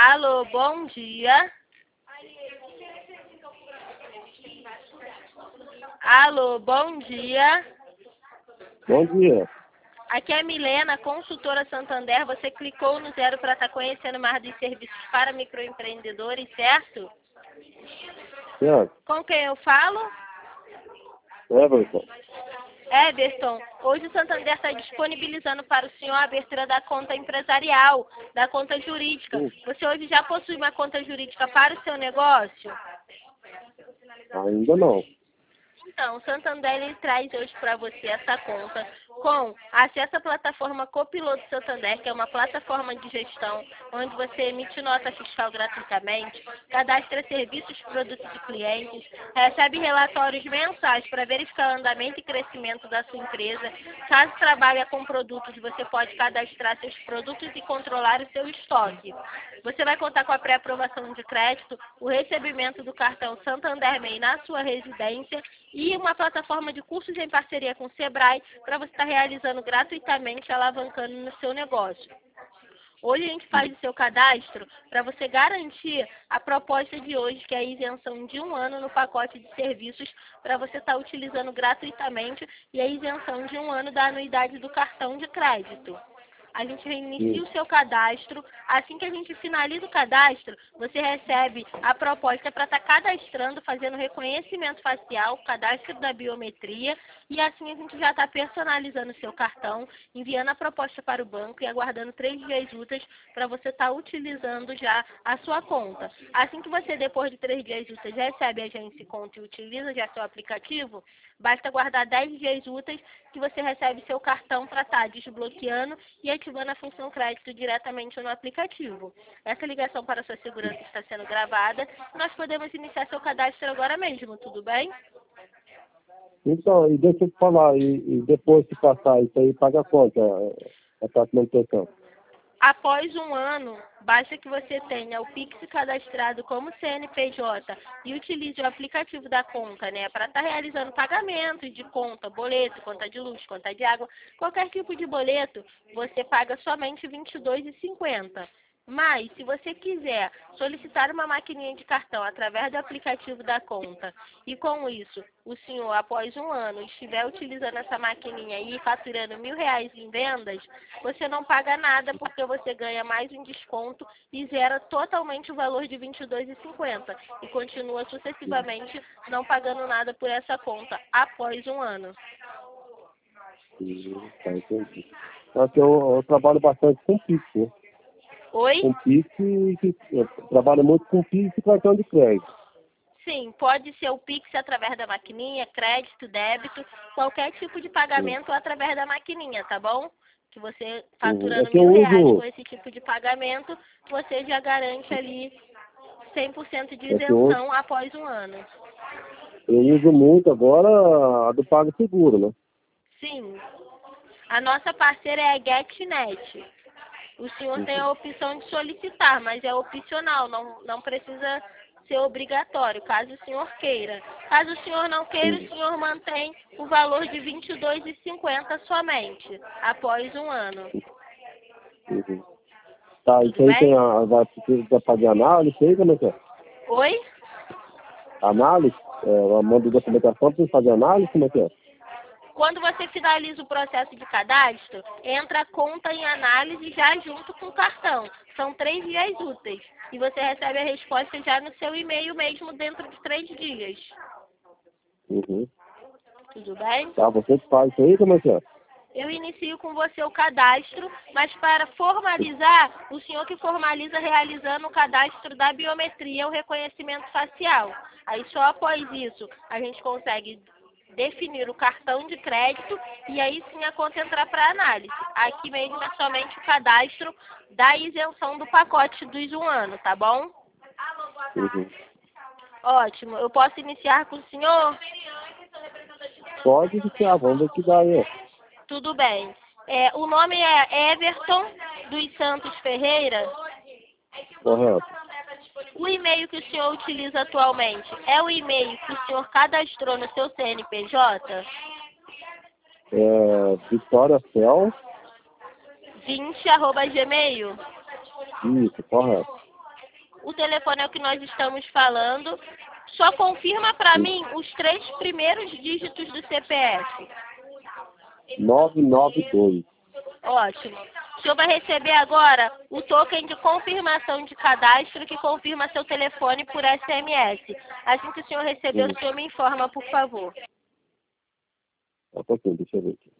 Alô, bom dia. Alô, bom dia. Bom dia. Aqui é a Milena, consultora Santander. Você clicou no 0 para estar conhecendo mais dos serviços para microempreendedores, certo? Certo. Com quem eu falo? Everton. Everton, hoje o Santander está disponibilizando para o senhor a abertura da conta empresarial, da conta jurídica. Você hoje já possui uma conta jurídica para o seu negócio? Ainda não. Então, o Santander ele traz hoje para você essa conta com acesso à plataforma Copiloto Santander, que é uma plataforma de gestão onde você emite nota fiscal gratuitamente, cadastra serviços, produtos e clientes, recebe relatórios mensais para verificar o andamento e crescimento da sua empresa. Caso trabalhe com produtos, você pode cadastrar seus produtos e controlar o seu estoque. Você vai contar com a pré-aprovação de crédito, o recebimento do cartão Santander MEI na sua residência e uma plataforma de cursos em parceria com o Sebrae para você estar realizando gratuitamente, alavancando no seu negócio. Hoje a gente faz o seu cadastro para você garantir a proposta de hoje, que é a isenção de 1 ano no pacote de serviços para você estar utilizando gratuitamente e a isenção de 1 ano da anuidade do cartão de crédito. A gente reinicia o seu cadastro. Assim que a gente finaliza o cadastro, você recebe a proposta para estar cadastrando, fazendo reconhecimento facial, cadastro da biometria, e assim a gente já está personalizando o seu cartão, enviando a proposta para o banco e aguardando 3 dias úteis para você estar utilizando já a sua conta. Assim que você, depois de 3 dias úteis, recebe a agência conta e utiliza já seu aplicativo, basta aguardar 10 dias úteis que você recebe seu cartão para estar desbloqueando e ativando a função crédito diretamente no aplicativo. Essa ligação para sua segurança está sendo gravada. Nós podemos iniciar seu cadastro agora mesmo, tudo bem? Então, e deixa eu te falar, e depois que passar isso aí, paga quanto a taxa de manutenção? Após 1 ano, basta que você tenha o Pix cadastrado como CNPJ e utilize o aplicativo da conta, né, para estar realizando pagamentos de conta, boleto, conta de luz, conta de água, qualquer tipo de boleto, você paga somente R$ 22,50. Mas, se você quiser solicitar uma maquininha de cartão através do aplicativo da conta e com isso o senhor, após 1 ano, estiver utilizando essa maquininha e faturando R$ 1.000 em vendas, você não paga nada porque você ganha mais um desconto e zera totalmente o valor de R$ 22,50 e continua sucessivamente não pagando nada por essa conta após 1 ano. Tá, entendi. Porque eu trabalho bastante com Pix, né? Oi? Com Pix, eu trabalho muito com Pix e cartão de crédito. Sim, pode ser o Pix através da maquininha, crédito, débito, qualquer tipo de pagamento através da maquininha, tá bom? Que você faturando É que eu R$ 1.000 com uso, esse tipo de pagamento, você já garante ali 100% de é que eu, isenção após 1 ano. eu uso muito agora a do PagSeguro, né? Sim, a nossa parceira é a GetNet. O senhor tem a opção de solicitar, mas é opcional, não precisa ser obrigatório, caso o senhor queira. Caso o senhor não queira, o senhor mantém o valor de R$ 22,50 somente, após 1 ano. Uhum. Tá, Tudo isso aí tem bem? vai fazer análise aí, como é que é? Oi? Análise? Eu mando documentação para fazer análise, como é que é? Quando você finaliza o processo de cadastro, entra a conta em análise já junto com o cartão. São 3 dias úteis. E você recebe a resposta já no seu e-mail mesmo dentro de 3 dias. Uhum. Tudo bem? Tá, você que faz isso aí, como é que é? Eu inicio com você o cadastro, mas para formalizar, o senhor que formaliza realizando o cadastro da biometria, o reconhecimento facial. Aí só após isso a gente consegue definir o cartão de crédito e aí sim a conta entrar para análise. Aqui mesmo é somente o cadastro da isenção do pacote dos 1 ano, tá bom? Uhum. Ótimo. Eu posso iniciar com o senhor? Pode iniciar, vamos ver o que dá aí. Tudo bem. O nome é Everton dos Santos Ferreira. Correto. O e-mail que o senhor utiliza atualmente é o e-mail que o senhor cadastrou no seu CNPJ? VitóriaCel, 20@gmail? isso, correto. o telefone é o que nós estamos falando. Só confirma para mim os 3 primeiros dígitos do CPF. 992. Ótimo. O senhor vai receber agora o token de confirmação de cadastro que confirma seu telefone por SMS. Assim que o senhor receber, o senhor me informa, por favor. Só um pouquinho, deixa eu ver aqui.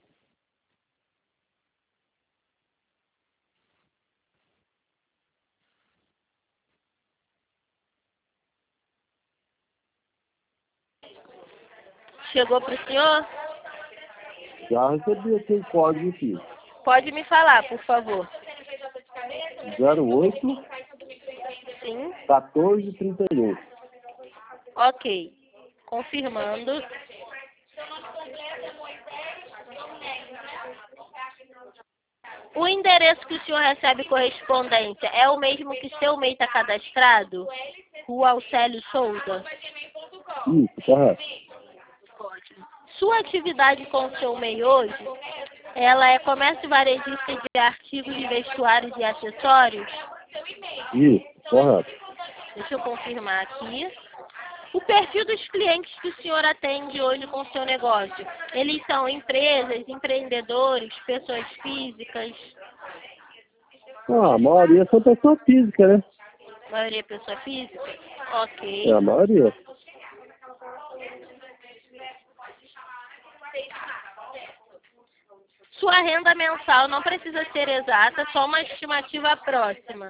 Chegou para o senhor? Já recebi aqui o código aqui. Pode me falar, por favor. 08 Sim. 1431. Ok. Confirmando. O endereço que o senhor recebe correspondência é o mesmo que seu MEI está cadastrado? Rua Alcélio Souza? Isso, correto. Sua atividade com o seu MEI hoje, ela é comércio varejista de artigos de vestuários e acessórios? Isso, correto. Deixa eu confirmar aqui. O perfil dos clientes que o senhor atende hoje com o seu negócio, eles são empresas, empreendedores, pessoas físicas? A maioria são pessoa física, né? A maioria é pessoa física? Ok. É a maioria. Sua renda mensal não precisa ser exata, só uma estimativa próxima.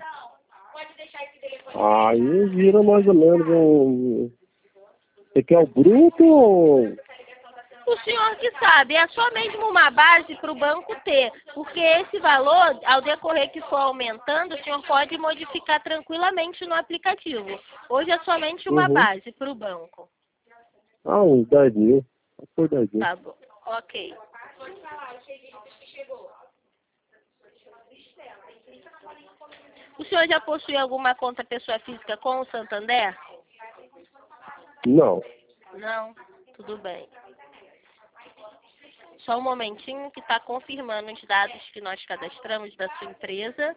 Aí vira mais ou menos um... Você quer o bruto ou... O senhor que sabe, é só mesmo uma base para o banco ter, porque esse valor, ao decorrer que for aumentando, o senhor pode modificar tranquilamente no aplicativo. Hoje é somente uma base para o banco. Uns 10 mil. Por 10 mil. Tá bom, ok. O senhor já possui alguma conta pessoa física com o Santander? Não. Não? Tudo bem. Só um momentinho que está confirmando os dados que nós cadastramos da sua empresa.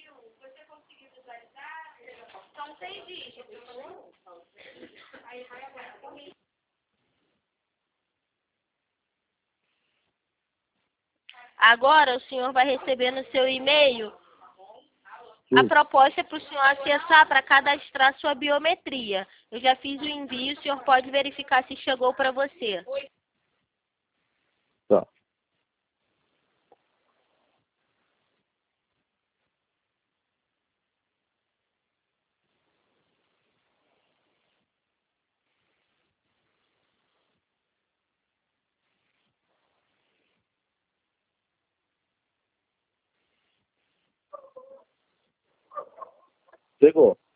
Agora o senhor vai receber no seu e-mail a proposta para o senhor acessar para cadastrar sua biometria. Eu já fiz o envio, o senhor pode verificar se chegou para você. Tá. Chegou.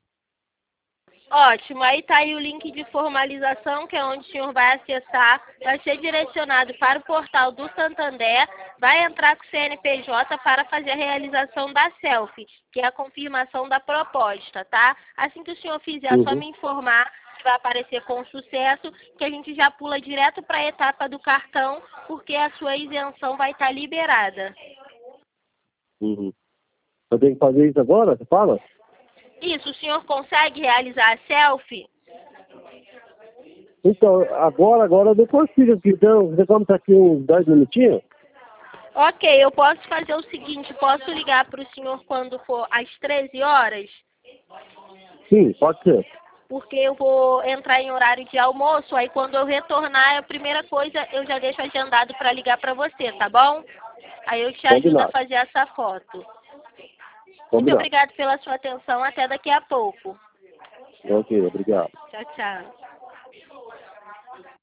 Ótimo, aí está aí o link de formalização, que é onde o senhor vai acessar, vai ser direcionado para o portal do Santander, vai entrar com o CNPJ para fazer a realização da selfie, que é a confirmação da proposta, tá? Assim que o senhor fizer, é só me informar, que vai aparecer com sucesso, que a gente já pula direto para a etapa do cartão, porque a sua isenção vai estar liberada. Eu tenho que fazer isso agora, você fala? Isso, o senhor consegue realizar a selfie? Então, agora eu não consigo aqui. Então, você como tá aqui uns 10 minutinhos? Ok, eu posso fazer o seguinte, posso ligar para o senhor quando for às 13 horas? Sim, pode ser. Porque eu vou entrar em horário de almoço, aí quando eu retornar, a primeira coisa eu já deixo agendado para ligar para você, tá bom? Aí eu te ajudo a fazer essa foto. Muito obrigado pela sua atenção, até daqui a pouco. Ok, obrigado. Tchau, tchau.